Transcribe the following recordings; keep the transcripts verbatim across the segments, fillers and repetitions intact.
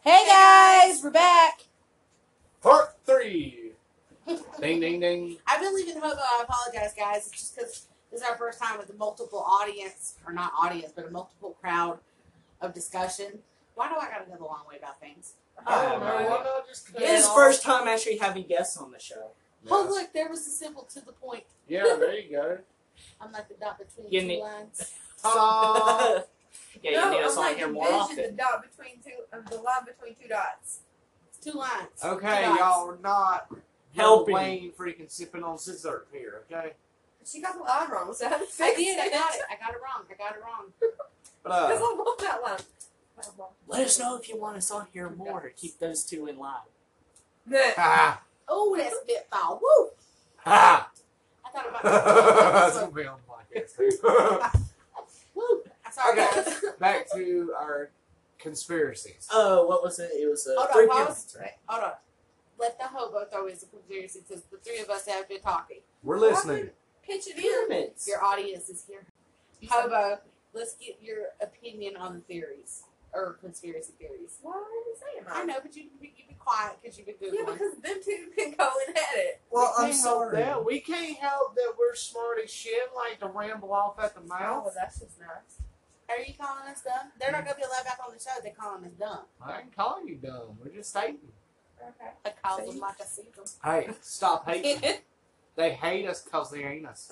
Hey guys, we're back. Part three. Ding, ding, ding. I've been leaving Hobo. I apologize, guys. It's just because this is our first time with a multiple audience, or not audience, but a multiple crowd of discussion. Why do I gotta go the long way about things? I don't Um, know. Why not just cut It it is off? first time actually having guests on the show. Oh, Yes. look, there was a simple to the point. Yeah, there you go. I'm like the dot between Give two me- lines. Ta-da! Yeah, you no, need us I'm on like here the more vision, often. the dot between two, uh, the line between two dots. It's two lines. Okay, Two dots. y'all are not Helping. Wayne freaking sipping on scissor here, okay? She got the line wrong, so I had to I fix did. I it. got it. I got it wrong. I got it wrong. But, Because uh, I love that line. Let us know if you want us on here more to keep those two in line. Nah. ha Oh, that's spitfall. Woo! ha I thought about That's that. gonna be on the podcast too. Woo! I'm sorry, Okay. guys. Back to our conspiracies. Oh, what was it? It was uh, Hold three on, pause. pyramids, right? Hold on. Let the hobo throw his conspiracy because the three of us have been talking. We're listening. Pitch it in. Pyramids. Your audience is here. Hobo, let's get your opinion on the theories or conspiracy theories. Why are you saying I that? know, but you you be quiet because you've been Yeah, googling. because them two been going at it. Well, I'm I'm sorry. sorry. That. We can't help that we're smart as shit, like to ramble off at the Oh, mouth. that's just nice. Are you calling us dumb? They're not gonna be allowed back on the show. They're calling us dumb. I ain't calling you dumb. We're just stating. Okay. I call See? them like I see them. Hey, stop hating. They hate us because they ain't us.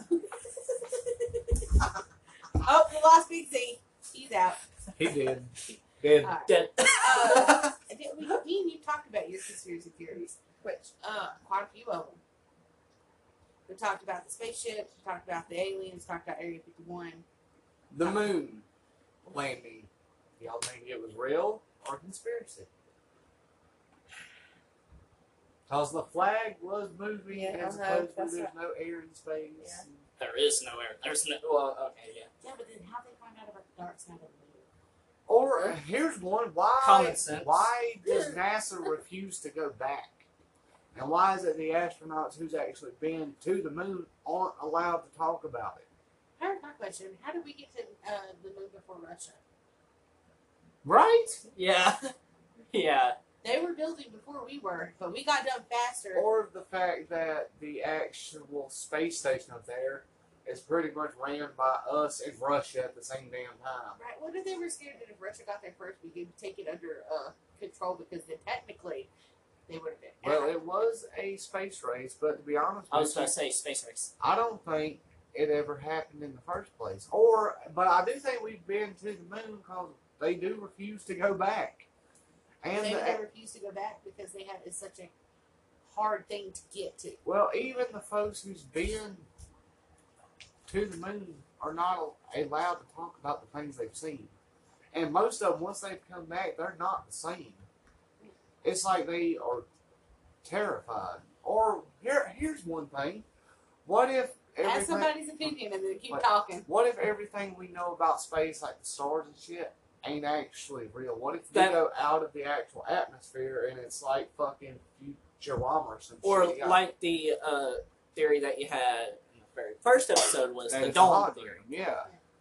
Oh, we lost Big Z. He's out. He did. Did. All right. Dead. Uh, I think we, me and you talked about your conspiracy theories. Which? Uh, quite a few of them. We talked about the spaceships. We talked about the aliens. Talked about Area fifty-one. The moon landing. Y'all think it was real or conspiracy? Because the flag was moving Yeah, and I know, supposedly that's there's no air in space. Yeah. There is no air. There's no. Well, okay, yeah. Yeah, but then how they find out about the dark side of the moon? Or uh, here's one: why? Common sense. Why does NASA refuse to go back? And why is it the astronauts who's actually been to the moon aren't allowed to talk about it? Here's my question: how did we get to uh, the moon before Russia? Right? Yeah. Yeah. They were building before we were, but we got done faster. Or the fact that the actual space station up there is pretty much ran by us and Russia at the same damn time. Right? What if they were scared that if Russia got there first, we could take it under uh, control because then technically they would have been. Well, it was a space race, but to be honest I was with going you, to say space race. I don't think it ever happened in the first place. Or, but I do think we've been to the moon because they do refuse to go back. And Maybe the, they refuse to go back because they have it's such a hard thing to get to. well, even the folks who's been to the moon are not allowed to talk about the things they've seen. And most of them, once they've come back, they're not the same. It's like they are terrified. Or here, here's one thing: what if Ask everything? somebody's opinion and then keep What? talking. What if everything we know about space, like the stars and shit, ain't actually real? What if we That- go out of the actual atmosphere and it's like fucking Futurama or some Or shit? like the uh, theory that you had in the very first episode was That the it's a dome hologram, theory. Yeah.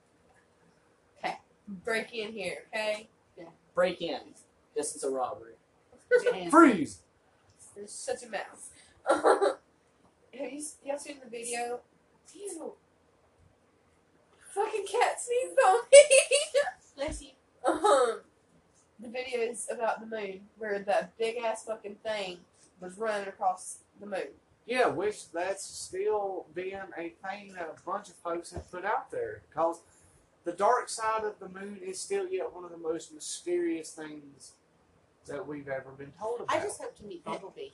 Break in here, okay? Break in. This is a robbery. And Freeze! There's such a mess. Have you y'all seen the video? Ew. Fucking cat sneezed on me. bless you. um, the video is about the moon, where that big ass fucking thing was running across the moon. Yeah, which that's still been a thing that a bunch of folks have put out there. Because the dark side of the moon is still yet one of the most mysterious things that we've ever been told about. I just hope to meet Bumblebee.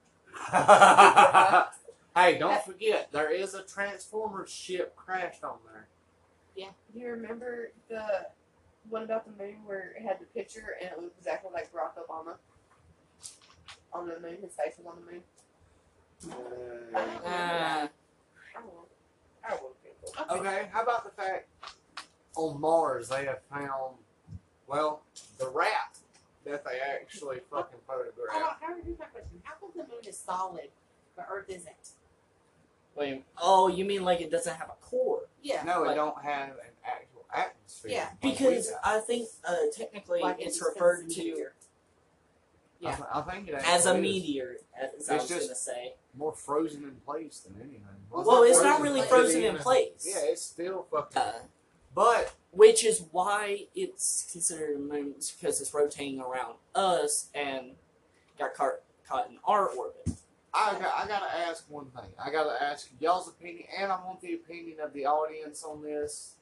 Hey, don't forget, there is a Transformers ship crashed on there. Do you remember the one about the moon where it had the picture and it was exactly like Barack Obama on the moon? His face was on the moon. Uh, Uh, I will. I will Google. okay, how about the fact on Mars they have found, well, the rat that they actually fucking Hold on, photographed. how here's my question. How come the moon is solid but Earth isn't? wait. Oh, you mean like it doesn't have a core? Yeah. No, it Like- don't have an actual atmosphere. Yeah. like we Because do. I think uh, technically Like it's just 'cause referred it's to. meteor. I, Yeah. th- I think it as a actually is meteor, as I It's was just- gonna say. more frozen in place than anything. Well, Well, it's frozen not in really place. frozen in Even- place. Yeah, it's still fucking. Uh, But which is why it's considered a moon, because it's rotating around us and got caught, caught in our orbit. I got, I gotta ask one thing. I gotta ask y'all's opinion, and I want the opinion of the audience on this.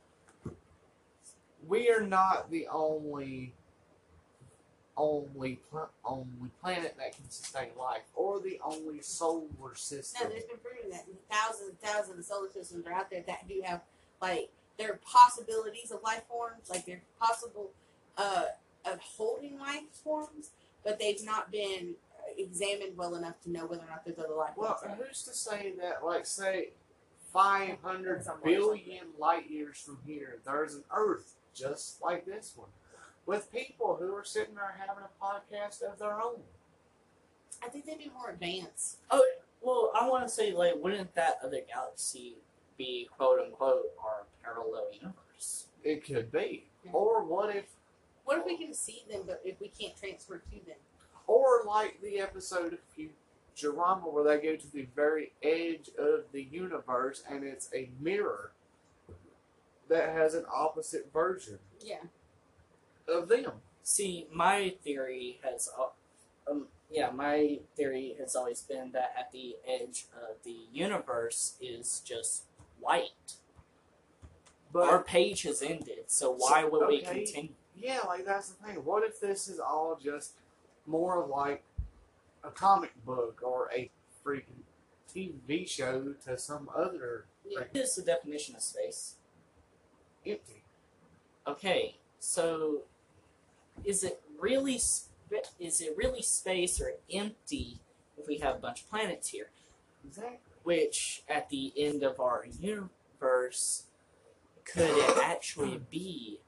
We are not the only, only, pla- only planet that can sustain life, or the only solar No, system. there's been proven that thousands and thousands of solar systems are out there that do have, like, there are possibilities of life forms, like, they're possible uh, of holding life forms, but they've not been examined well enough to know whether or not there's other life Well, forms. who's to say that, like, say, five hundred Somewhere, billion light years from here, there's an Earth just like this one, with people who are sitting there having a podcast of their own. I think they'd be more advanced. Well, I want to say, like, wouldn't that other galaxy be quote unquote our parallel universe? It could be. Yeah. Or what if, What if we can see them, but if we can't transfer to them? or like the episode of Futurama where they go to the very edge of the universe and it's a mirror that has an opposite version Yeah. of them. See, my theory has, al- um, yeah, my theory has always been that at the edge of the universe is just white. But Our page has ended, so why would we okay. continue? yeah, like that's the thing. What if this is all just more like a comic book or a freaking T V show to some other Yeah. What is the definition of space? empty? Okay, so is it really sp- is it really space or empty if we have a bunch of planets here? Exactly. Which at the end of our universe, could it actually be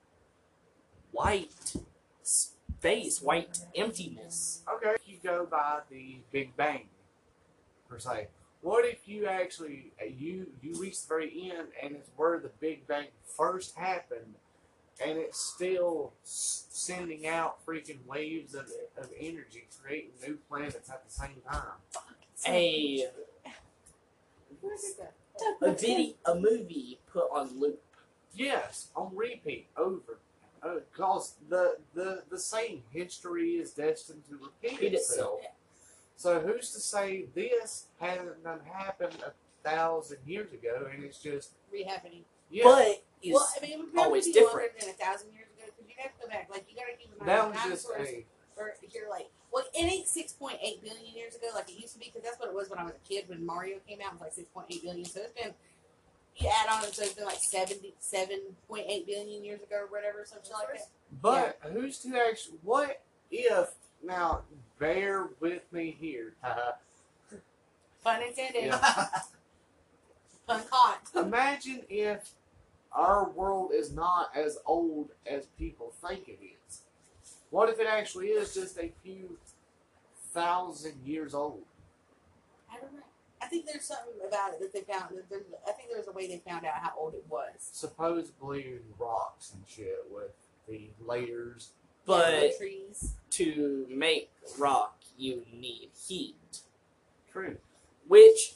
white space, white emptiness? Okay, if you go by the Big Bang, per se, what if you actually you you reach the very end and it's where the Big Bang first happened, and it's still s- sending out freaking waves of, of energy, creating new planets at the same time? A Where did that? a video, a movie put on loop. Yes, on repeat, over. Because the, the the same history is destined to repeat Repeat itself. itself. So who's to say this hasn't done happened a thousand years ago, and it's just Re-happening. yeah. But is Well, I mean, it would probably always be different. longer than a thousand years ago because you have to go back. Like, you got to keep in mind that was just dinosaurs a or you're like, well, it ain't six point eight billion years ago like it used to be, because that's what it was when I was a kid when Mario came out. It was like six point eight billion. So it's been, you add on, so it's been like seventy-seven point eight billion years ago or whatever, something like that. But who's to actually? What if now? Bear with me here. haha. Pun intended. Yeah. Pun caught. Imagine if our world is not as old as people think it is. What if it actually is just a few thousand years old? I don't know. I think there's something about it that they found. That there's, I think there's a way they found out how old it was. Supposedly rocks and shit with the layers. but Yeah, the trees. to make rock you need heat, True. which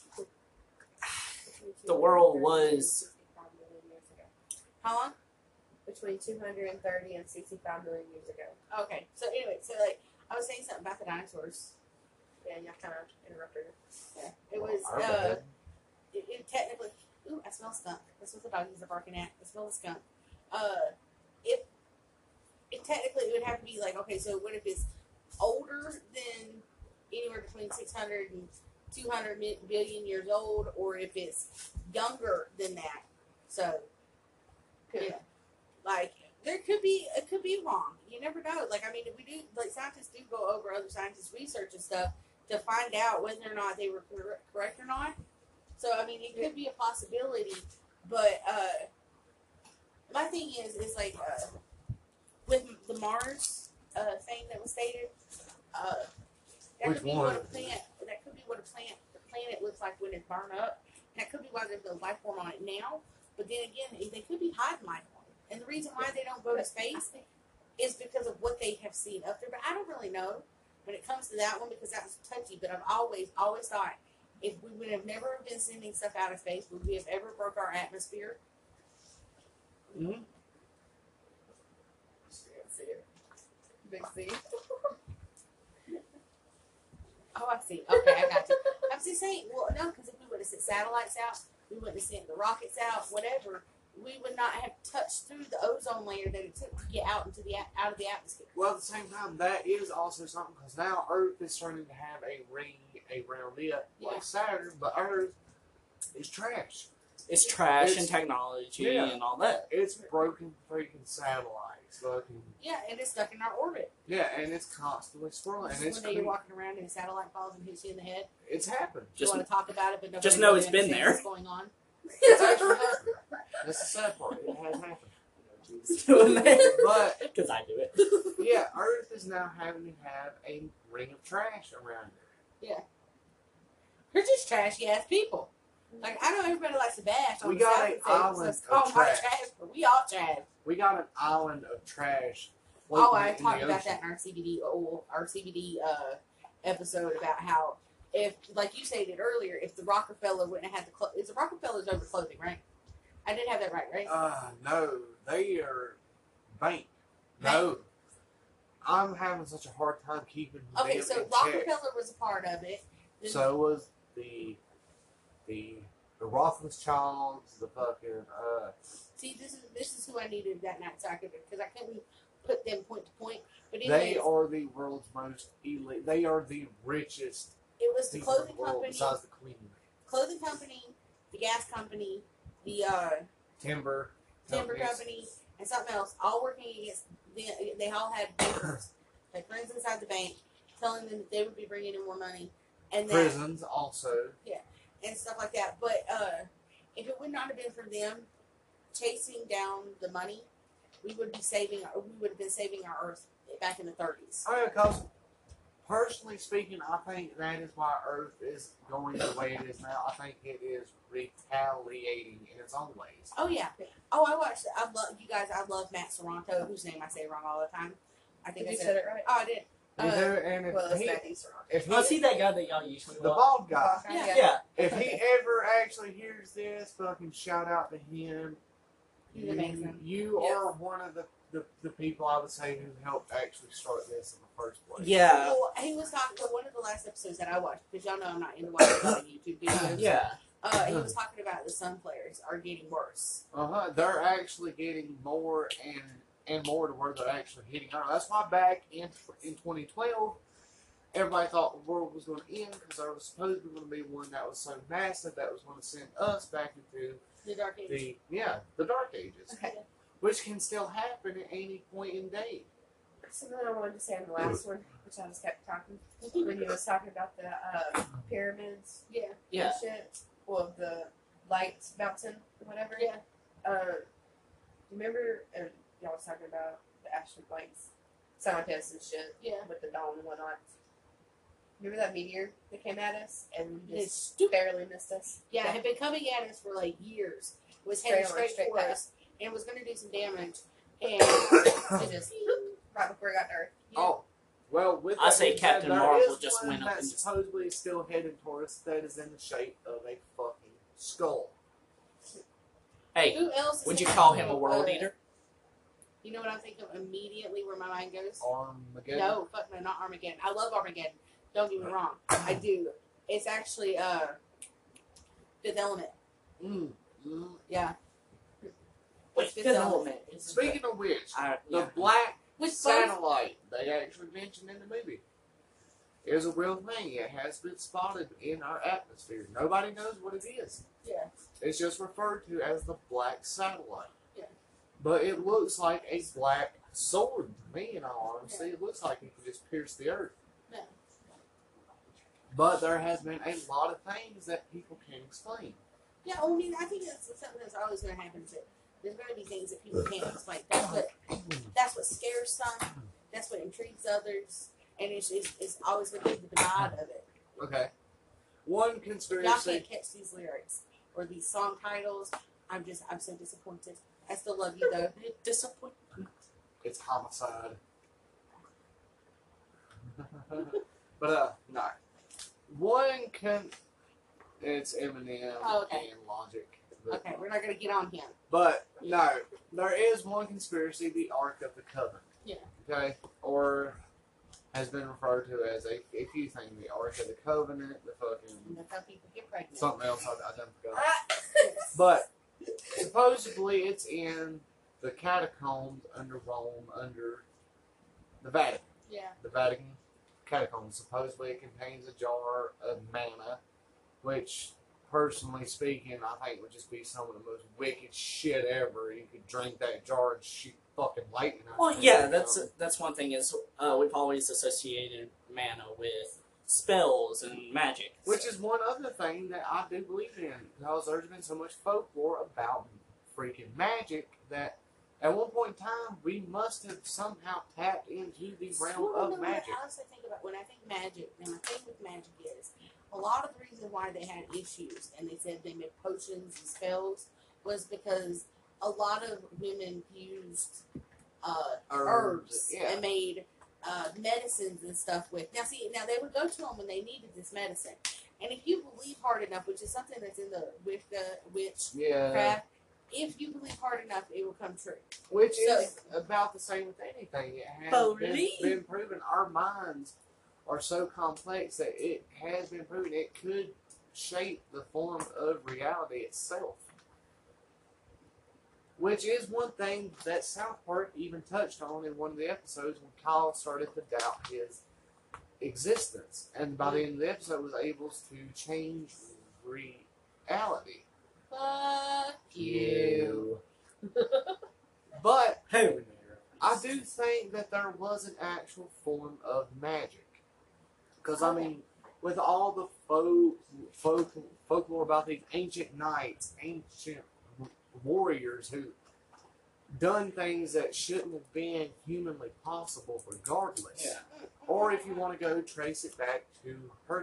the world was How long? Between two hundred thirty and sixty-five million years ago. Okay. So anyway, so like I was saying something about the dinosaurs. Yeah, y'all kind of interrupted her. Yeah. It was. Our Uh, bad. it, it technically. Ooh, I smell skunk. That's what the doggies are barking at. I smell the skunk. Uh, it. It technically it would have to be like, okay, so what if it's older than anywhere between six hundred and two hundred mi- billion years old, or if it's younger than that. So, yeah, like there could be it could be wrong. You never know. Like I mean, if we do, like scientists do go over other scientists' research and stuff to find out whether or not they were cor- correct or not. So I mean, it could be a possibility, but uh, my thing is, is like uh, with the Mars uh, thing that was stated. Uh, that Which could be one? what a plant. That could be what a plant. The planet looks like when it's burned up. That could be why there's no life form on it now. But then again, they could be hiding life form. And the reason why they don't go to space is because of what they have seen up there. But I don't really know when it comes to that one because that was touchy. But I've always, always thought if we would have never been sending stuff out of space, would we have ever broke our atmosphere? Mm-hmm. Big C. Oh, I see. Okay, I got you. I'm just saying, well, no, because if we would have sent satellites out, we wouldn't have sent the rockets out, whatever. We would not have touched through the ozone layer that it took to get out into the out of the atmosphere. Well, at the same time, that is also something because now Earth is starting to have a ring around it, like Yeah. Saturn, but Earth is trash. It's trash It's- and technology yeah. and all that. It's broken freaking satellites, fucking Yeah, and it's stuck in our orbit. yeah, and it's constantly swirling, and it's One day you're cre- walking around and a satellite falls and hits you in the head. it's happened. You Just want to talk about it, but nobody just know really it's been understands there. What's going on? It's actually happened. That's the sad part. It has happened. Doing that. But Because I do it. yeah, Earth is now having to have a ring of trash around it. We're just trashy ass people. Like I know everybody likes to bash on We the got South an and say, island "Let's of call them our trash." trash," but we all trash. We got an island of trash. Oh, floating I in the talked about ocean. that in our C B D oil, our C B D uh, episode about how if, like you stated earlier, if the Rockefeller wouldn't have had the clo- it's the Rockefellers over clothing, right? I did have that right, right? Uh, no, they are bank. No. I'm having such a hard time keeping Okay, them so in check. Rockefeller was a part of it. Then- So was the the the Rothschilds, the fucking uh see, this is this is who I needed that night, so I could because I couldn't put them point to point. But they anyways, are the world's most elite. They are the richest it was the people in clothing the world company, besides the Queen. clothing company, the gas company, the uh, Timber. timber companies. company, and something else, all working against. The, they all had bankers, like friends inside the bank, telling them that they would be bringing in more money, and that, Prisons also. and stuff like that. But uh, if it would not have been for them chasing down the money, we would be saving. We would have been saving our Earth back in the thirties. Oh, because personally speaking, I think that is why Earth is going the way it is now. I think it is retaliating in its own ways. Oh yeah. Oh, I watched. I love you guys. I love Matt Soranto, whose name I say wrong all the time. I think Did I you said. said it right? Oh, I did. You Uh, know, and if Well, it's he, Matthew Soranto. if he, Oh, see that guy that y'all usually the watch? bald guy, Yeah. Yeah. if he ever actually hears this, fucking shout out to him. He's you, amazing. You Yes. are one of the, the, the people I would say who helped actually start this in the first place. Yeah. Well, he was talking about one of the last episodes that I watched because y'all know I'm not into watching a lot of YouTube videos. Yeah. Uh, he was talking about the sun flares are getting worse. Uh huh. They're actually getting more and and more to where they're actually hitting Earth. That's why back in in twenty twelve, everybody thought the world was going to end because there was supposedly going to be one that was so massive that was going to send us back into The dark ages. the yeah the Dark Ages, Okay. which can still happen at any point in day. Something I wanted to say on the last one, which I just kept talking when he was talking about the uh, pyramids Yeah. Yeah. and shit. Well, the light mountain or whatever. Yeah. Uh, remember, uh, y'all was talking about the astro lights, scientists and shit Yeah. with the dome and whatnot. Remember that meteor that came at us and It's just stupid. barely missed us? Yeah, it had been coming at us for like years. Was Straight heading on, straight, straight for back. us and was going to do some damage. And It just right before it got dark. yeah. Oh, well, with I that say being said, Captain there Marvel is just one went up that and just- supposedly is still headed toward us that is in the shape of a fucking skull. Hey, Who else? is would you in call that him a show? world Uh, eater? You know what I'm thinking of immediately where my mind goes? Armageddon. No, fuck no, not Armageddon. I love Armageddon. Don't get me wrong. I do. It's actually uh Fifth Element. Mm, mm. Yeah. Wait, Fifth Fifth Element. Element. is- Speaking of which, I, the yeah. black Which both, satellite they actually mentioned in the movie is a real thing. It has been spotted in our atmosphere. Nobody knows what it is. yeah. It's just referred to as the black satellite. Yeah. But it looks like a black sword to me, in all honesty. It looks like it can just pierce the earth. Yeah. But there has been a lot of things that people can't explain. Yeah, well, I mean, I think that's something that's always going to happen. Is that there's going to be things that people can't explain. That's what that's what scares some. That's what intrigues others, and it's it's, it's always going to be the divide of it. Okay. One Y'all conspiracy. can't catch these lyrics or these song titles. I'm just I'm so disappointed. I still love you though. Disappointment. it's homicide. But uh, no. One can. It's Eminem Oh, okay. and Logic. But, Okay, we're not gonna get on him. but no, there is one conspiracy: the Ark of the Covenant. Yeah. Okay, or has been referred to as a, a few things: the Ark of the Covenant, the fucking And that's how people get pregnant. something else I, I done forgot. Ah! But supposedly it's in the catacombs under Rome, under the Vatican. Yeah. The Vatican catacombs. Supposedly it contains a jar of manna, which, personally speaking, I think would just be some of the most wicked shit ever. You could drink that jar and shoot fucking lightning out Well, of it, yeah, you that's know? that's one thing is uh, we've always associated mana with spells and magic. Which is one other thing that I do believe in, because there's been so much folklore about freaking magic that at one point in time we must have somehow tapped into the realm Well, of no, magic. What I also think about when I think magic, and my thing with magic is a lot of the reason why they had issues and they said they made potions and spells was because a lot of women used uh, herbs yeah. and made uh, medicines and stuff with. Now, see, now they would go to them when they needed this medicine, and if you believe hard enough, which is something that's in the Wicca witch Yeah. craft, if you believe hard enough, it will come true. Which So- is about the same with anything. It has been, Believe. been proven. Our minds are so complex that it has been proven it could shape the form of reality itself. Which is one thing that South Park even touched on in one of the episodes when Kyle started to doubt his existence. And by the end of the episode was able to change reality. Fuck you. But Hey, I do think that there was an actual form of magic. Because, I mean, with all the folk, folk, folklore about these ancient knights, ancient warriors who done things that shouldn't have been humanly possible regardless. Yeah. Or if you want to go trace it back to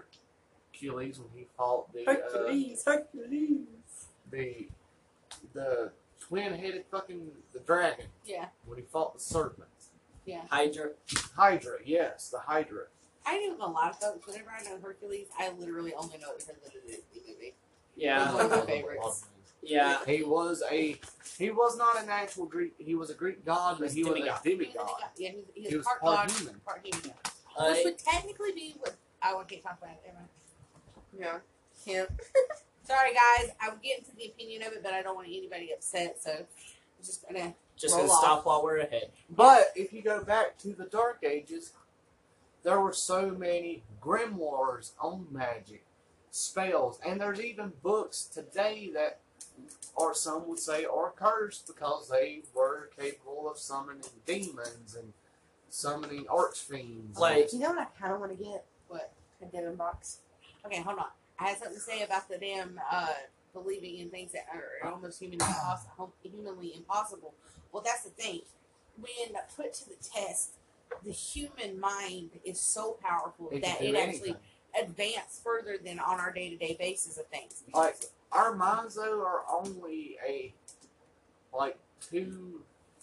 Hercules when he fought the Hercules, Hercules. uh, the the twin-headed fucking the dragon Yeah, when he fought the serpent. yeah. Hydra. Hydra, yes, the Hydra. I ain't even gonna lie, folks. Whenever I know Hercules, I literally only know it because of the Disney movie. Yeah. One of my favorites. Yeah. He was a he was not an actual Greek. He was a Greek god, He but was he was demigod. a He was a demigod. demigod. Yeah, he's, he's He was part, part god, human. part human. Uh, Which would technically be what I want to talk about it. Never mind. Yeah. Can't. Sorry, guys. I would get into the opinion of it, but I don't want anybody upset, so I'm just gonna. just roll gonna off. stop while we're ahead. But if you go back to the Dark Ages, there were so many grimoires on magic, spells, and there's even books today that, or some would say, are cursed because they were capable of summoning demons and summoning archfiends. Like- You know what I kind of want to get? What? A demon box. Okay, hold on. I had something to say about the damn uh, believing in things that are almost humanly, impossible, humanly impossible. Well, that's the thing. When put to the test, the human mind is so powerful it that can it do actually anything. advances further than on our day-to-day basis of things. Like, our minds, though, are only a, like, two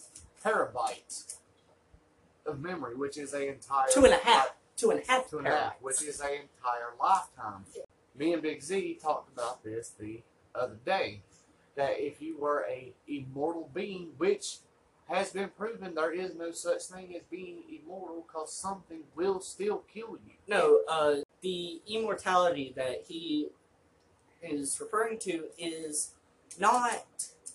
terabytes of memory, which is a entire... Two and a half. Two and a half. Two and a half, terabytes. which is an entire lifetime. Me and Big Z talked about this the other day, that if you were a immortal being, which has been proven there is no such thing as being immortal, because something will still kill you. No, uh, the immortality that he is referring to is not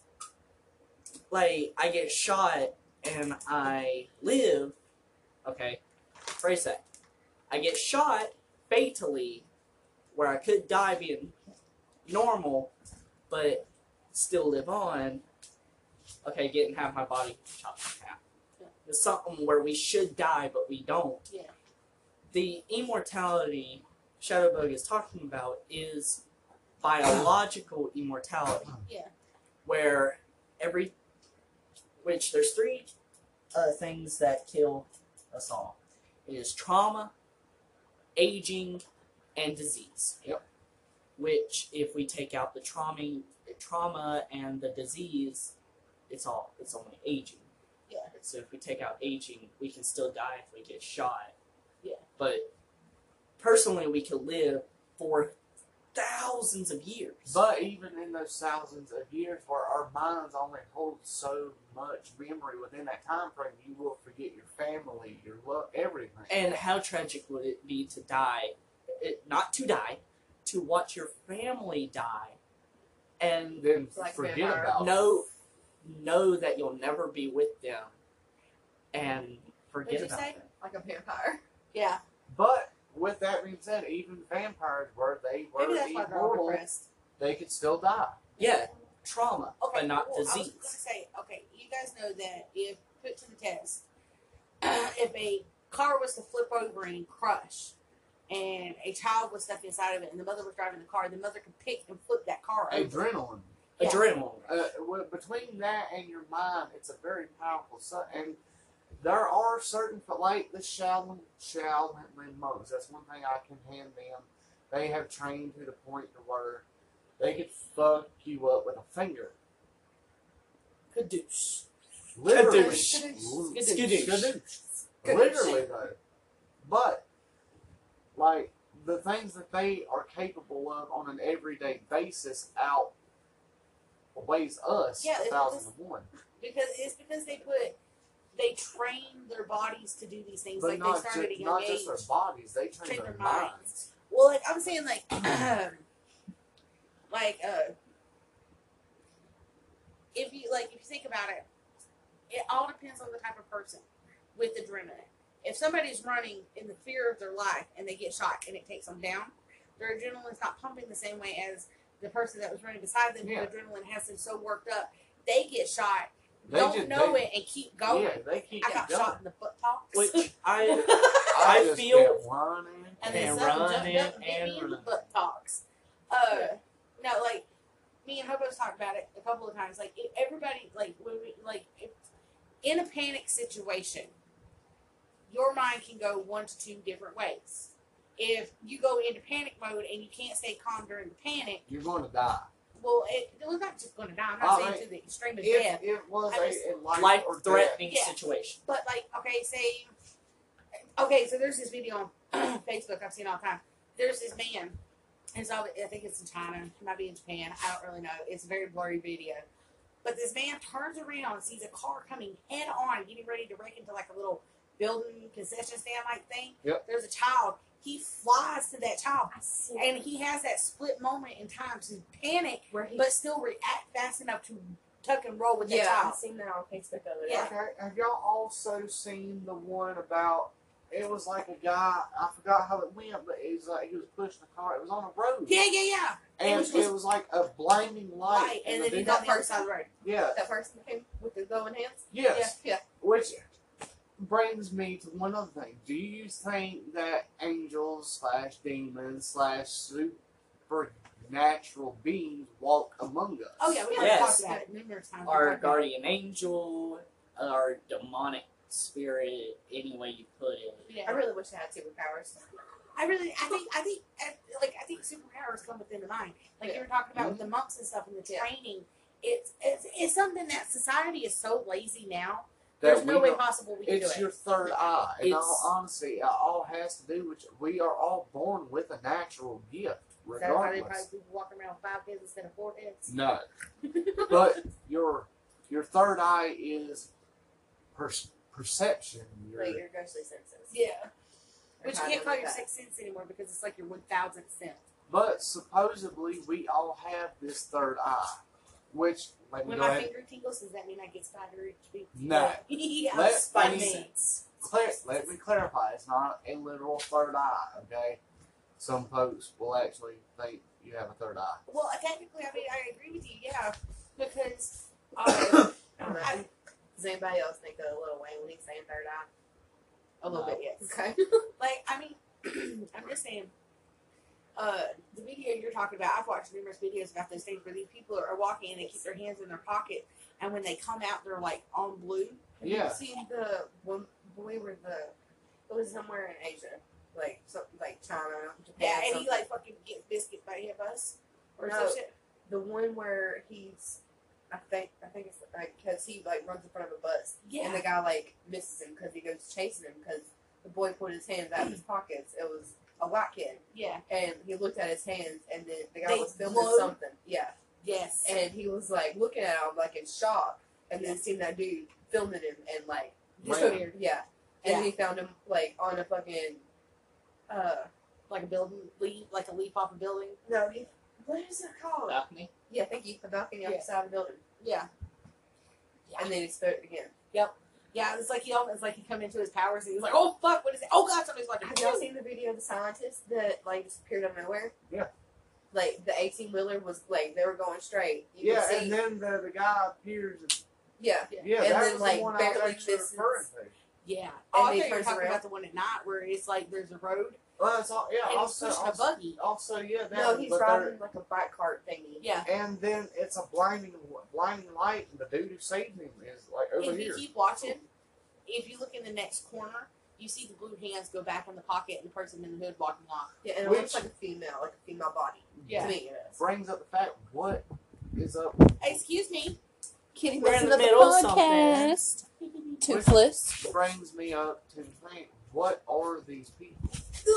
like I get shot and I live. Okay, phrase that. I get shot fatally where I could die being normal, but still live on. Okay, getting half my body chopped in half. Yeah. It's something where we should die, but we don't. Yeah. The immortality Shadowbug is talking about is biological immortality. Yeah. Where every, which there's three uh, things that kill us all. It is trauma, aging, and disease. Yep. Which, if we take out the trauma, trauma and the disease, it's all it's only aging. Yeah. So if we take out aging, we can still die if we get shot. Yeah. But personally, we could live for thousands of years. But even in those thousands of years where our minds only hold so much memory within that time frame, you will forget your family, your love, everything. And how tragic would it be to die, it, not to die, to watch your family die, and then Like forget vampire. about it. know know that you'll never be with them, and forget What'd you about say? them. Like a vampire. Yeah. But with that being said, even vampires, where they were Maybe that's why they're all immortal, depressed. they could still die. Yeah, trauma, Okay, but not well, I was disease. gonna say, okay, you guys know that if put to the test, if a car was to flip over and crush, and a child was stuck inside of it, and the mother was driving the car, the mother could pick and flip that car over. Adrenaline. Yeah. Adrenaline. Uh, well, between that and your mind, it's a very powerful. Su- and there are certain, like the Shaolin, Shaolin monks. That's one thing I can hand them. They have trained to the point to where they could fuck you up with a finger. Kadoosh. Literally. Skadoosh. L- Skadoosh. Skadoosh. Skadoosh. Literally, though. But, like, the things that they are capable of on an everyday basis outweighs us Yeah, a it's thousand because- to one. Because it's because they put they train their bodies to do these things. But like not, they started ju- at a young not age. just their bodies, they train, Train their, their minds. minds. Well, like I'm saying, like, like uh, if you like, if you think about it, it all depends on the type of person with adrenaline. If somebody's running in the fear of their life and they get shot and it takes them down, their adrenaline's not pumping the same way as the person that was running beside them. Yeah. Whose adrenaline has them so worked up, they get shot, They don't just- know they- it, and keep going. Yeah, they keep I got going. shot in the butt talks. Which I I, I just feel- kept running. and then And something jumped running up and hit and me in the running. butt talks. Uh, no, like me and Hobo's talked about it a couple of times. Like it, everybody, like when we, like if, in a panic situation, your mind can go one to two different ways. If you go into panic mode and you can't stay calm during the panic, You're going to die. well, it, it was not just going to die. I'm not All saying right. to the extreme of If death, it was I a, just- a life, life or death, threatening Yeah. situation. but like, okay, say, okay, so there's this video on Facebook I've seen all the time. There's this man. It's all, I think it's in China. It might be in Japan. I don't really know. It's a very blurry video. But this man turns around and sees a car coming head on, getting ready to wreck into like a little building concession stand like thing. Yep. There's a child. He flies to that child. I see And he has that split moment in time to panic, where he. but still react fast enough to tuck and roll with that yeah, child. I've seen that on Facebook the other day. Yeah. Okay, have y'all also seen the one about? It was like a guy. I forgot how it went, but it was like he was pushing the car. It was on a road. Yeah, yeah, yeah. And It it was was, just- like a blinding light. Right. And the then he dude- got the other side of the road. yeah, That person that came with the glowing hands. yes. Yeah, Which brings me to one other thing. Do you think that angels slash demons slash supernatural beings walk among us? Oh yeah, we already Yes. talked about it numerous times. We Our talked about it. guardian angel, our demonic spirit, any way you put it. Yeah. I really wish I had superpowers. I really, I think, I think, uh, like, I think superpowers come within the mind. Like you were talking about with the monks and stuff and the Yeah. training. It's, it's, it's something that society is so lazy now. That There's no we way don't- possible we can do It's it. your third eye. In all It's- honesty, it all has to do with we are all born with a natural gift, Is that why they probably regardless. people walking around with five heads instead of four heads? No, but your your third eye is per- perception. Your, Like your ghostly senses. Yeah. Or Which you how can't to call do your that. sixth sense anymore because it's like your one thousandth sense. but supposedly we all have this third eye, which let me When go my ahead. finger tingles, does that mean I get spider itch? No. yeah, Let- spider let me- sense. Clar- let me clarify. It's not a literal third eye. Okay, some folks will actually think you have a third eye. Well, technically, I mean, I agree with you, yeah, because uh, I don't know. I- Does anybody else think of Lil Wayne when he's saying third eye? a little No. bit, yes. Okay. Like, I mean, I'm just saying, uh, the video you're talking about, I've watched numerous videos about those things where these people are walking and they keep their hands in their pocket, and when they come out, they're like on blue. Have Yeah. you seen the one boy where the it was somewhere in Asia, like something like China, Japan. Yeah, and he something. like fucking gets biscuits by hit bus or No. some shit. The one where he's I think I think it's like because he like runs in front of a bus, Yeah. and the guy like misses him because he goes chasing him because the boy put his hands out of his pockets. It was a white kid, Yeah. and he looked at his hands, and then the guy They was filming glowed? something. Yeah, Yes. and he was like looking at him like in shock, and then seen that dude filming him and like Disappeared. yeah, and Yeah. then he found him like on a fucking uh Like a building leaf, like a leaf off a building. no, he, what is it called? balcony. Yeah, thank you. A balcony off Yeah. the side of the building, Yeah. Yeah. and then he spoke again. Yeah, it's like he almost like he come into his powers and he's like, oh fuck, what is it? Oh god, somebody's watching. Have y'all seen the video of the scientist that like disappeared out of nowhere? Yeah. Like the eighteen wheeler was like they were going straight. You Yeah, could see, and then the, the guy appears. And, yeah, yeah, And that then, was like, the one I was barely actually misses- referring to. Yeah. Oh, I he thought you were turns talking around. about the one at night where it's like there's a road Well, that's all. Yeah, and he's also, pushing a also, buggy. also, yeah, that no, one, he's but driving like a bike cart thingy. Yeah. and then it's a blinding, blinding light, and the dude who saved him is like over If you here. keep watching, if you look in the next corner, you see the blue hands go back in the pocket and the person in the hood walking off. Yeah, and it Which- looks like a female, like a female body. Yeah. To me, it is. Brings up the fact what is up. Hey, excuse me. Kitty We're in messing the up middle of podcast. Toothless. Brings me up to think what are these people?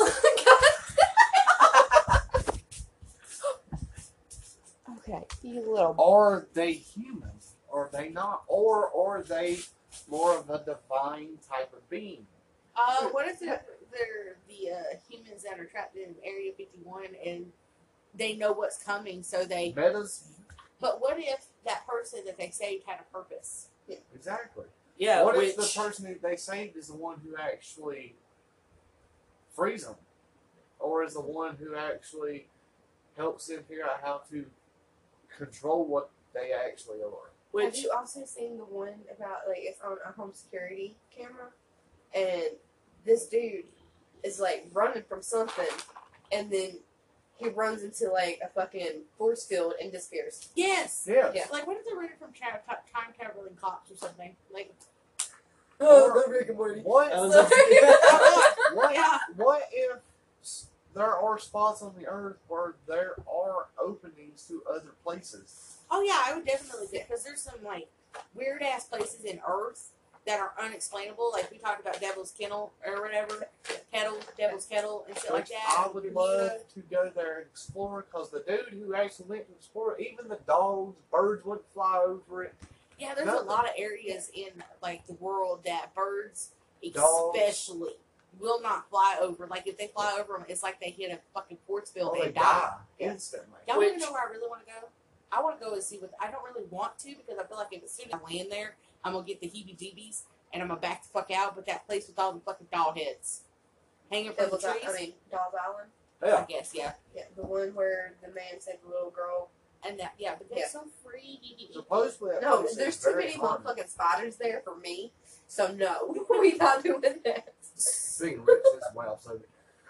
Okay, you little. Are they human? Are they not? Or are they more of a divine type of being? Uh, what if they're, they're the uh, humans that are trapped in Area fifty-one and they know what's coming, so they. Metas? But what if that person that they saved had a purpose? Exactly. Yeah, what which if the person who they saved is the one who actually frees them? Or is the one who actually helps them figure out how to control what they actually are? Have which you also seen the one about like it's on a home security camera, and this dude is like running from something, and then he runs into like a fucking force field and disappears. Yes. Yeah. Yeah. Like, what if they're running from tra- tra- time traveling cops or something? Like, Oh, Rick and Morty. What? I was oh What? yeah. What if s- there are spots on the earth where there are openings to other places? Oh yeah, I would definitely do because there's some like weird ass places in Earth that are unexplainable. Like we talked about Devil's Kennel or whatever, Kettle, Devil's Kettle, and shit like Which that. I would love to go there and explore because the dude who actually went to explore, even the dogs, birds wouldn't fly over it. Yeah, there's Nothing. a lot of areas in like the world that birds, Dogs. especially, will not fly over. Like if they fly over them, it's like they hit a fucking force field Or and they die. die Yeah. instantly. Y'all want Which- to know where I really want to go? I want to go and see what. I don't really want to because I feel like if as soon as I land there, I'm gonna get the heebie-jeebies and I'm gonna back the fuck out. But that place with all the fucking doll heads hanging from the Devil's trees, Island- I mean, Dawes Island. I Yeah. guess, yeah. Yeah, the one where the man said the little girl. And that, yeah, but they're Yeah. so free. Supposedly, that No, place is there's too very many haunted. motherfucking spiders there for me. So no, we not doing that. Speaking of which, this is way off subject.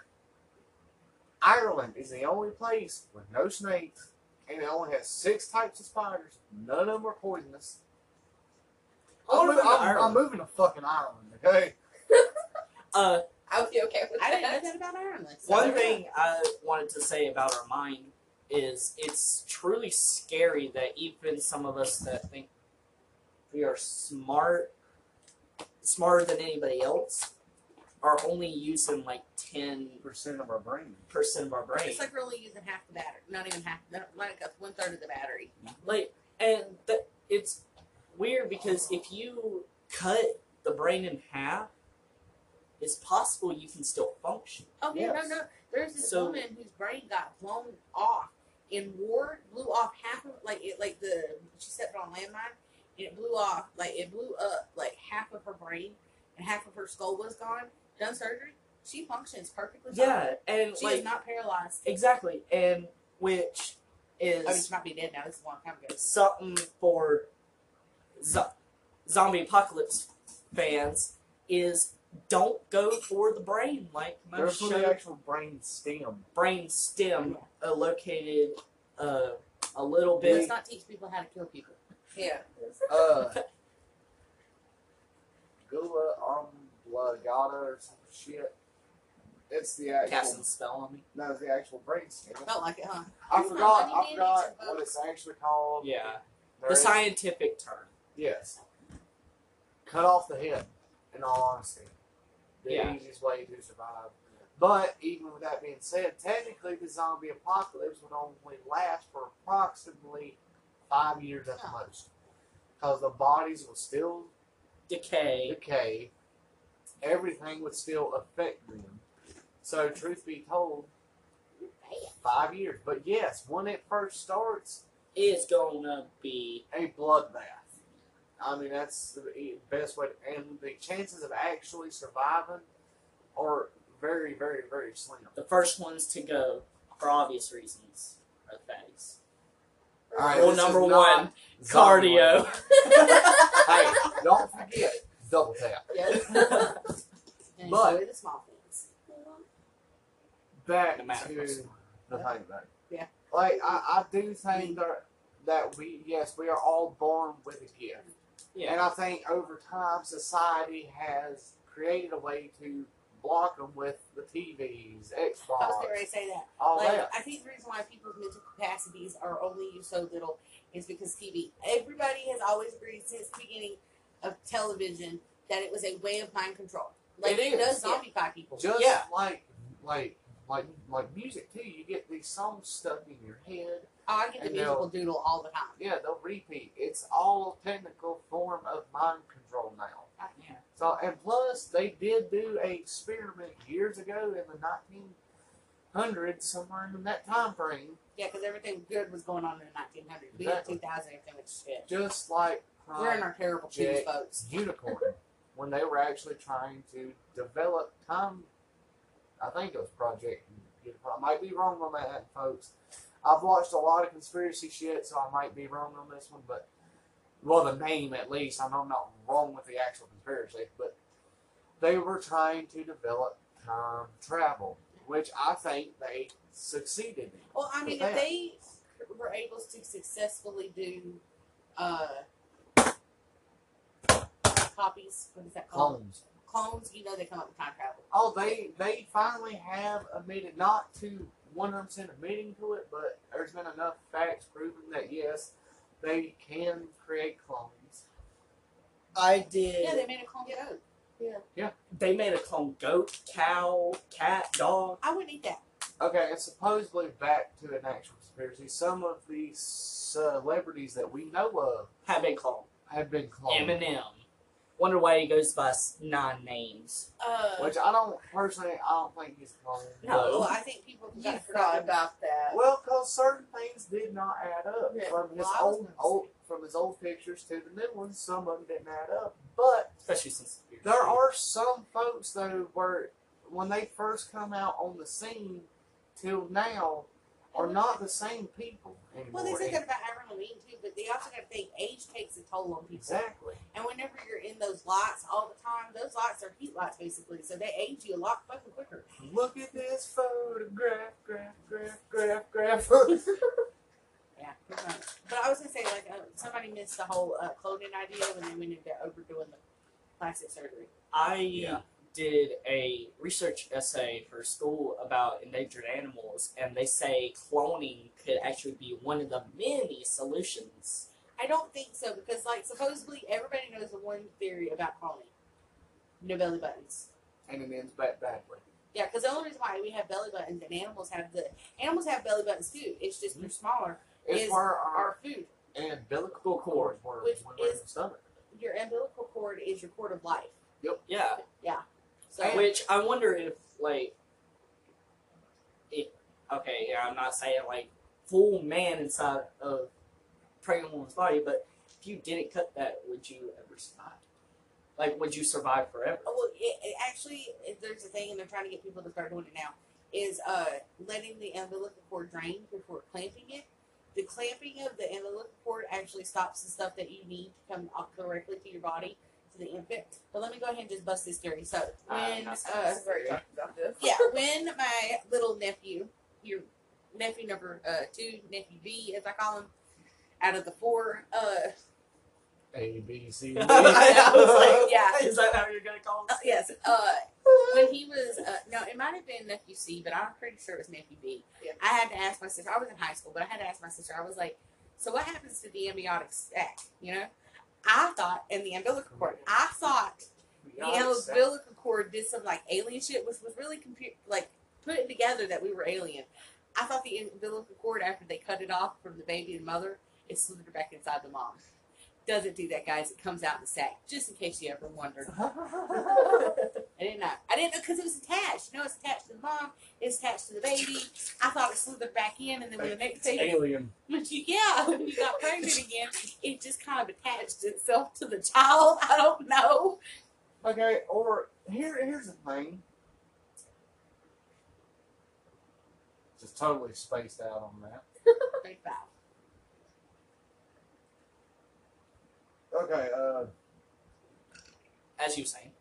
Ireland is the only place with no snakes, and it only has six types of spiders. None of them are poisonous. I I'm, wanna go to I'm, I'm Ireland. moving to fucking Ireland, okay? uh, I would be okay with I that. didn't know that about Ireland. So one there we thing I wanted to say about our mind is it's truly scary that even some of us that think we are smart, smarter than anybody else, are only using like ten Percent of our brain. percent of our go. brain. It's like we're only using half the battery. Not even half. Not, like one third of the battery. Like, and that it's weird because if you cut the brain in half, it's possible you can still function. Oh yeah, Yes. no, no. There's this So- woman whose brain got blown off in war. Blew off half of like it, like the she stepped on a landmine and it blew off like it blew up like half of her brain and half of her skull was gone. Done surgery. She functions perfectly fine. Yeah, and She like is not paralyzed. exactly, and which is I mean, she might be dead now. This is a long time ago. something for zo- zombie apocalypse fans is don't go for the brain like They're most for show the actual brain stem. brain stem uh, located uh, a little Let's bit. not teach people how to kill people. Yeah. Uh, Gula oblongata or some shit. It's the actual. Casting a spell on me. No, it's the actual brain stem. Felt like it, huh? I Here's my forgot. money, I Danny, forgot some what votes. it's actually called. Yeah, There The is- scientific term. Yes. Cut off the head, in all honesty. The Yeah. easiest way to survive. But even with that being said, technically the zombie apocalypse would only last for approximately five years at the most. Because the bodies will still Decay. decay. Everything would still affect them. So truth be told, five years. But yes, when it first starts, It's gonna be a bloodbath. I mean, that's the e- best way. To, and the chances of actually surviving are very, very, very slim. the first ones to go for obvious reasons are the fatties. All right, Rule this is number not one, zombie cardio. land. Hey, don't forget double tap. Yes. And But- enjoy the small things. Back No matter to what's- the thing, though. Yeah. Like I, I do think that that we yes we are all born with a gift. Yeah. And I think over time, society has created a way to block them with the T Vs, I was Xbox, getting ready to say that. all Like, that. I think the reason why people's mental capacities are only used so little is because T V. Everybody has always agreed since the beginning of television that it was a way of mind control. Like, It it, is. does zombify people. Just Yeah. like like like like music too. You get these songs stuck in your head. Oh, I get the And musical they'll- doodle all the time. Yeah, they'll repeat. It's all a technical form of mind control now. Yeah. So and plus they did do a experiment years ago in the nineteen hundreds, somewhere in that time frame, Yeah, because everything good was going on in the nineteen hundreds. We Exactly. in two thousand, everything was shit. just like We're in our terrible twos, Jet folks. Unicorn, when they were actually trying to develop time. I think it was Project Unicorn. I might be wrong on that, folks. I've watched a lot of conspiracy shit, so I might be wrong on this one, but well, the name at least. I know I'm not wrong with the actual conspiracy, but they were trying to develop time travel, which I think they succeeded in. Well, I mean, But if that- they were able to successfully do uh, copies, what is that called? Clones. Clones, you know they come up with time travel. Oh, they they finally have admitted, not to one hundred percent admitting to it, but there's been enough facts proving that yes, they can create clones. I did. Yeah, they made a clone goat. They made a clone goat, cow, cat, dog. I wouldn't eat that. Okay, and supposedly back to an actual conspiracy, some of these celebrities that we know of Have been cloned. have been cloned. Eminem. Wonder why he goes by s- nine names. Uh, Which I don't, personally, I don't think he's cloned. No. well, I think people You got forgot about that. Well, because certain things did not add up. Yeah, From his well, I was old, gonna old, from his old pictures to the new ones, some of them didn't add up. But Especially since there are some folks though where when they first come out on the scene till now are not the same people anymore. Well, they say that about Avril Lavigne too, but they also got to think age takes a toll on people. Exactly. And whenever you're in those lights all the time, those lights are heat lights basically, so they age you a lot fucking quicker. Look at this photograph, graph, graph, graph, graph. Yeah, pretty much. But I was gonna say, like, uh, somebody missed the whole uh, cloning idea when they went into overdoing the plastic surgery. I Yeah. did a research essay for school about endangered animals, and they say cloning could actually be one of the many solutions. I don't think so because, like, supposedly everybody knows the one theory about cloning: no belly buttons. And it ends back badly. Yeah, because the only reason why we have belly buttons and animals have the animals have belly buttons too. It's just they're smaller. It's Is where our Our food. umbilical cord were Which when we're in is- the stomach. Your umbilical cord is your cord of life. Yeah, So which I wonder if, like, if okay, yeah, I'm not saying like full man inside of pregnant woman's body, but if you didn't cut that, would you ever survive? Like, would you survive forever? Oh, well, it, it actually, it- there's a thing, and they're trying to get people to start doing it now, is uh, letting the umbilical cord drain before clamping it. The clamping of the umbilical cord actually stops the stuff that you need to come off directly to your body, to the infant. But let me go ahead and just bust this theory. So, when, Uh, that's- uh, I've already talked about this. yeah, when my little nephew, your nephew number uh, two, nephew B, as I call him, out of the four, uh, A, B, C, D. I was like, Yeah. is that how you're gonna call uh, it? yes, uh, when he was, uh, no, it might have been nephew C, but I'm pretty sure it was nephew B. Yeah. I had to ask my sister, I was in high school, but I had to ask my sister, I was like, So what happens to the amniotic sac? You know, I thought, and the umbilical cord. I thought the umbilical cord did some like alien shit. Was was really compu- like putting together that we were alien. I thought the umbilical cord, after they cut it off from the baby and mother, it slithered back inside the mom. Doesn't do that, guys. It comes out in the sack. Just in case you ever wondered. I didn't know. I didn't know because it was attached. You know, it's attached to the mom. It's attached to the baby. I thought it slithered back in, and then when the next baby, Alien. when you, yeah, when you got pregnant again, it just kind of attached itself to the child. I don't know. Okay, or here, here's the thing. Just totally spaced out on that. Big foul. Okay, uh, As you saying.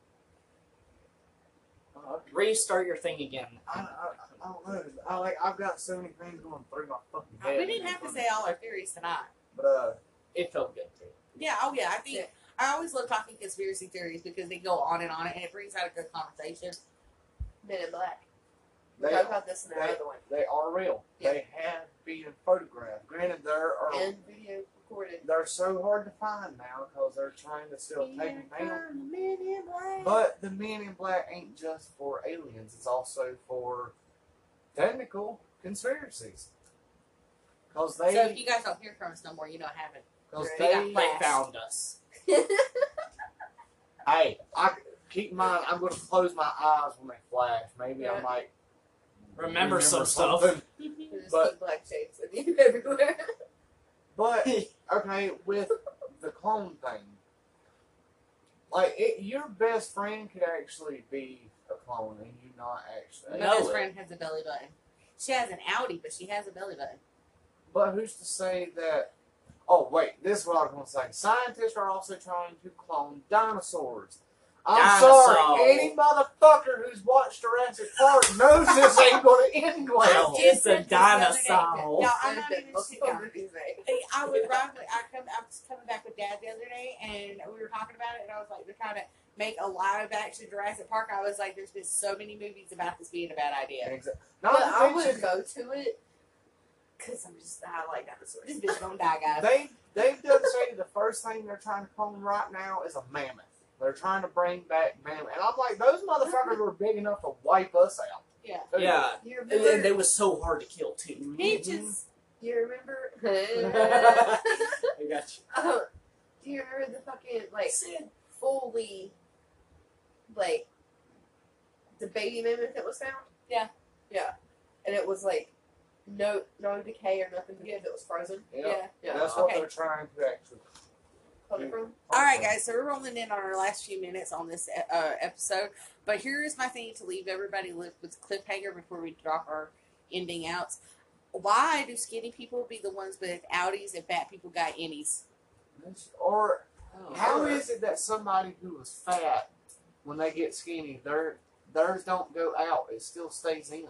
uh, Restart your thing again. I, I, I don't know. I like. I've got so many things going through my fucking head. We didn't have to say all our theories tonight. But uh, It felt good too. Yeah, oh yeah. I think Yeah. I always love talking conspiracy theories because they go on and on, and it brings out a good conversation. Men in Black. they, We talked about this in the they, other one. they are real. Yeah. They have been photographed. Granted, there are And video recorded. they're so hard to find now because they're trying to still take them down. Come, Men in Black. But the Men in Black ain't just for aliens; it's also for technical conspiracies. Because they, So if you guys don't hear from us no more, you know what happened. because they got they, flagged. They found us. hey, I keep in mind. I'm going to close my eyes when they flash. Maybe I Yeah. might Remember, some stuff. something. There's But- just black shades of you everywhere. But okay, with the clone thing, like it, your best friend could actually be a clone, and you not actually. My No. best friend has a belly button. She has an Audi, but she has a belly button. But who's to say that? Oh wait, this is what I was going to say. Scientists are also trying to clone dinosaurs. I'm Dinosaur. sorry, any motherfucker who's watched Jurassic Park knows this ain't going to end well. I just It's said a this the other day. dinosaur. No, I'm not There's even been shit. multiple Yeah. movies made. Hey, I was roughly, I come, I was coming back with Dad the other day, and we were talking about it, and I was like, they're trying to make a live action Jurassic Park. I was like, there's been so many movies about this being a bad idea. Exactly. But Not I to would mention, go to it because I'm just, I like dinosaurs. This bitch gonna die, guys. they they've done say the first thing they're trying to clone right now is a mammoth. They're trying to bring back mammoth, and I'm like, those motherfuckers were big enough to wipe us out. Yeah. Yeah. You And, remember? and they was so hard to kill too. He just, you remember? I got you. uh, do you remember the fucking like fully like the baby mammoth that was found? Yeah. Yeah. And it was like no no decay or nothing because it was frozen. Yeah. yeah. Yeah. That's what Okay. they're trying to actually. Hold it from. All right, guys. So we're rolling in on our last few minutes on this uh, episode, but here is my thing to leave everybody with with cliffhanger before we drop our ending outs. Why do skinny people be the ones with Audis and fat people got innies? Or Oh. how is it that somebody who was fat, when they get skinny, their theirs don't go out; it still stays in.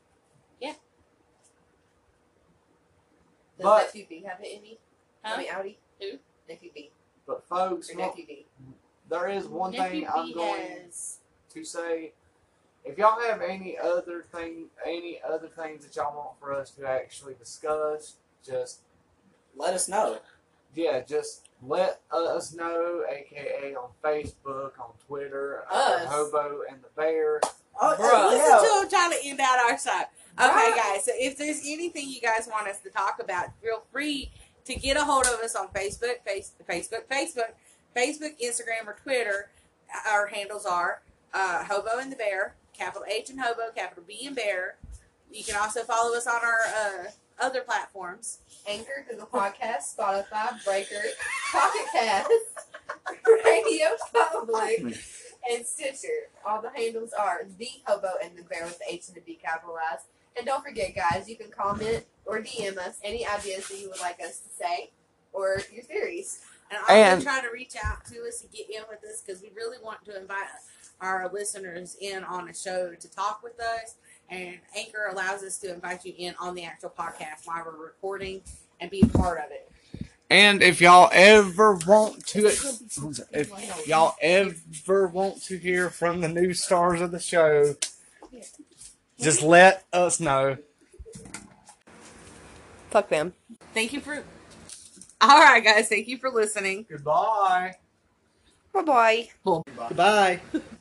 Does But- nephew B have an Emmy? Huh? I mean Audi? Who? Nephew B. But folks, Or look, nephew D. there is one Nephew thing I'm B going has- to say. If y'all have any other thing, any other things that y'all want for us to actually discuss, just Let us know. yeah, just let us know, aka on Facebook, on Twitter, uh, Us? Hobo and the Bear. Oh, Bro, yeah. listen to him trying to end out our side. Okay, Right. guys. So if there's anything you guys want us to talk about, feel free to get a hold of us on Facebook, face, Facebook, Facebook, Facebook, Instagram, or Twitter. Our handles are uh, Hobo and the Bear, capital H and Hobo, capital B and Bear. You can also follow us on our uh, other platforms. Anchor, Google Podcasts, Spotify, Breaker, Pocket Cast, Radio Public, and Stitcher. All the handles are The Hobo and the Bear with the H and the B capitalized. And don't forget, guys, you can comment or D M us any ideas that you would like us to say or your theories. And also And- try to reach out to us and get in with us because we really want to invite our listeners in on a show to talk with us. And Anchor allows us to invite you in on the actual podcast while we're recording and be a part of it. And if y'all ever want to, if y'all ever want to hear from the new stars of the show, just let us know. Fuck them. Thank you for All right, guys. Thank you for listening. Goodbye. Bye bye. Goodbye.